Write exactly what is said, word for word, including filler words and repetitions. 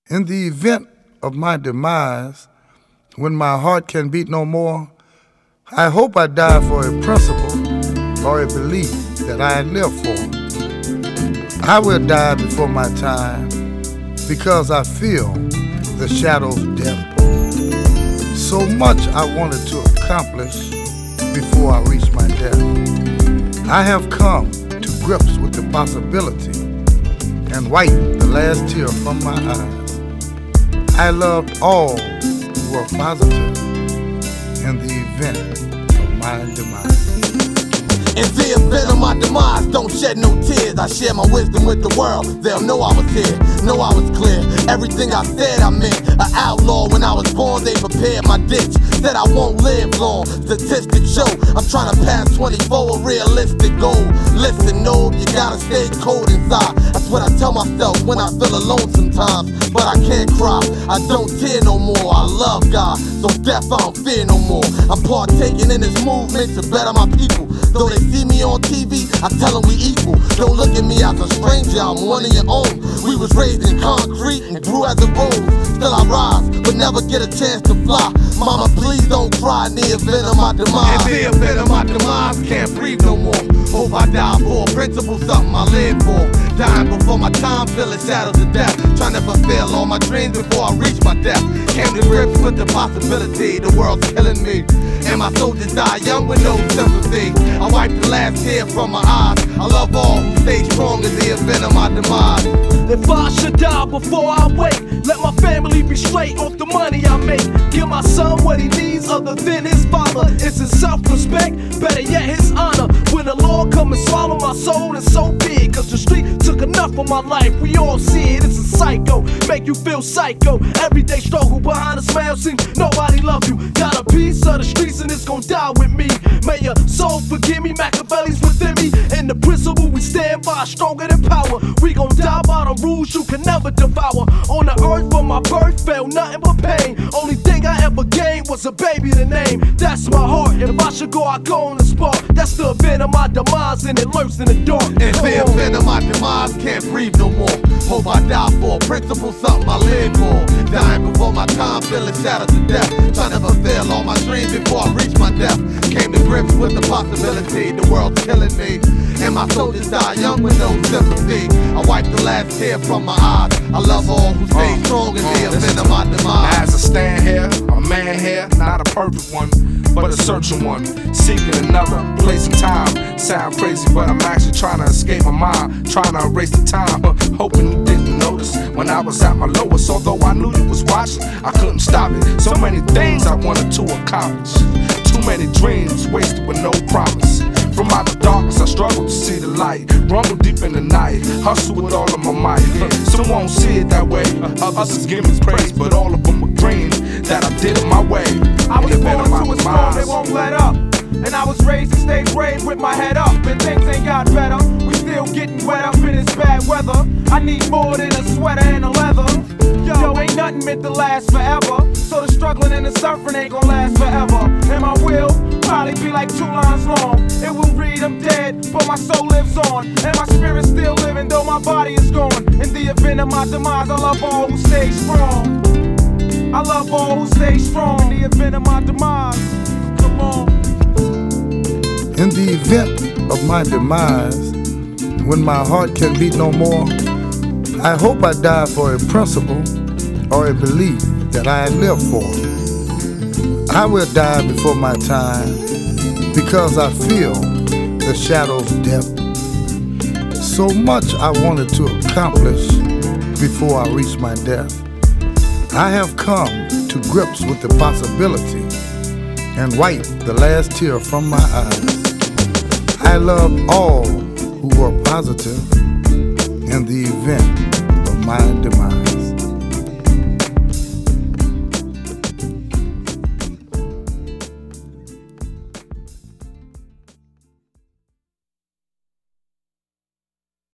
In the event of my demise, when my heart can beat no more, I hope I die for a principle or a belief that I live for. I will die before my time because I feel the shadow's depth. So much I wanted to accomplish before I reach my death. I have come to grips with the possibility and wiped the last tear from my eyes. I loved all who were positive in the event of my demise. In the event of my demise, don't shed no tears. I share my wisdom with the world. They'll know I was here, know I was clear. Everything I said I meant. An outlaw when I was born, they prepared my ditch. Said I won't live long. Statistics show I'm trying to pass twenty-four, a realistic goal. Listen, no, you gotta stay cold inside. That's what I tell myself when I feel alone sometimes. But I can't cry, I don't tear no more. I love God, so death I don't fear no more. I'm partaking in this movement to better my people. Though they see me on T V, I tell them we equal. Don't look at me as a stranger, I'm one of your own. We was raised in concrete and grew as a rose. Still I rise, but never get a chance to fly. Mama, please don't cry in the event of my demise. In the event of my demise, can't breathe no more. Hope I die for a principle, something I live for. Dying before my time, feeling shadows of death. Trying to fulfill all my dreams before I reach my death. Came to grips with the possibility, the world's killing me. And my soldiers die young with no sympathy. I wipe the last tear from my eyes. I love all who stay strong in the event of my demise. If I should die before I wake, let my family be straight off the money I make. Give my son what he needs other than his father. It's his self-respect, better yet his honor. When the Lord come and swallow my soul, and so be it. Cause the street took enough of my life, we all see it. It's a psycho, make you feel psycho. Everyday struggle behind a smile, seems nobody love you. Got a piece of the streets and it's gon' die with me. May your soul forgive me, Machiavelli's within me. In the principle we stand by, stronger than power. We gon' die by the rules you can never devour. On the earth from my birth felt nothing but pain. Only thing I ever gained was a baby to name. That's my heart, if I should go, I go on the spot. That's the event of my demise and it lurks in the dark. In the event of my demise, can't breathe no more. Hope I die for a principle, something I live for. Dying before my time, feeling shadows to death. Trying to fulfill all my dreams before I reach my death. Came to grips with the possibility, the world's killing me. And my soldiers die young with no sympathy. I wipe the last tear from my eyes. I love all who stay uh, strong in the uh, event of my demise. As I stand here, a man here, not a perfect one, but a searching one, seeking another place and time. Sound crazy, but I'm actually trying to escape my mind, trying to erase the time, uh, hoping you didn't notice when I was at my lowest. Although I knew you was watching, I couldn't stop it. So many things I wanted to accomplish, too many dreams wasted with no promise. From out the darkness, I struggle to see the light. Rumble deep in the night, hustle with all of my might. Some won't see it that way, others give me praise, but all of them were dreams that I did it my way. I was born to a storm, they won't let up. And I was raised to stay brave with my head up. And things ain't got better, we still getting wet up in this bad weather. I need more than a sweater and a leather. Yo, ain't nothing meant to last forever. So the struggling and the suffering ain't gon' last forever. And my will probably be like two lines long. It will read I'm dead, but my soul lives on. And my spirit's still living though my body is gone. In the event of my demise, I love all who stay strong. I love all who stay strong. In the event of my demise, come on. In the event of my demise, when my heart can beat no more, I hope I die for a principle or a belief that I live for. I will die before my time because I feel the shadow's depth. So much I wanted to accomplish before I reach my death. I have come to grips with the possibility and wiped the last tear from my eyes. I love all who are positive in the event of my demise.